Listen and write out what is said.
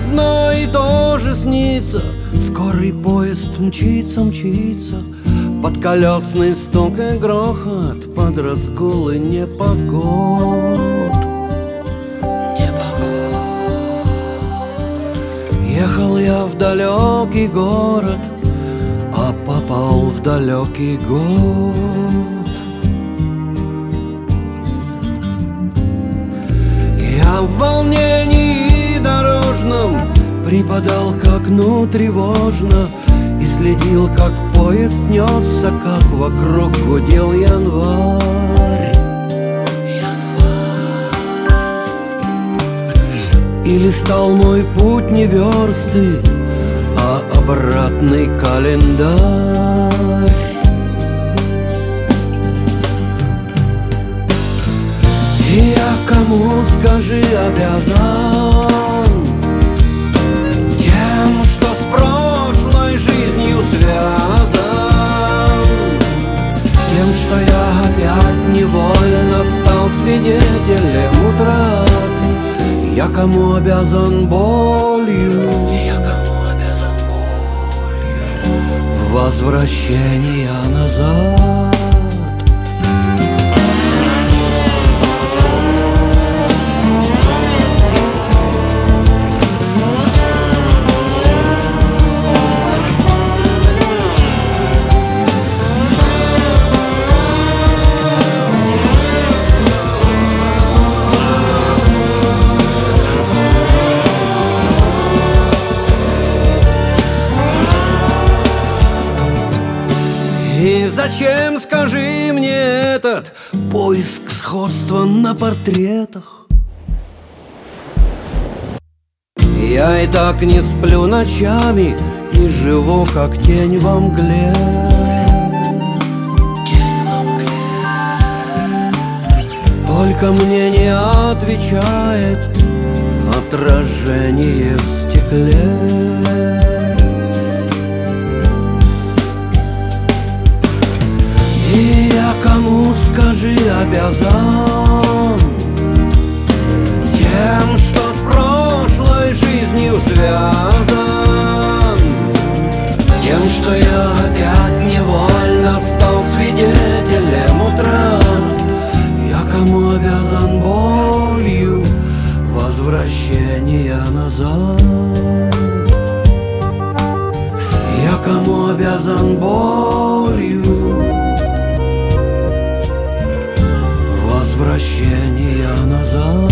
одно и то же снится. Скорый поезд мчится, мчится, под колесный стук и грохот, под разгулы непогод. Ехал я в далекий город, а попал в далекий год. Я в волнении дорожном припадал к окну тревожно и следил, как поезд несся, как вокруг гудел январь. И листал мой путь не версты, а обратный календарь. И я кому, скажи, обязан? Тем, что с прошлой жизнью связан, тем, что я опять невольно стал свидетелем утрат. Я кому обязан болью? Возвращения назад. И зачем, скажи мне, этот поиск сходства на портретах? Я и так не сплю ночами и живу, как тень во мгле. Только мне не отвечает отражение в стекле. И я кому, скажи, обязан? Тем, что с прошлой жизнью связан, тем, что я опять невольно стал свидетелем утрат. Я кому обязан болью возвращения назад? Я кому обязан болью возвращения назад?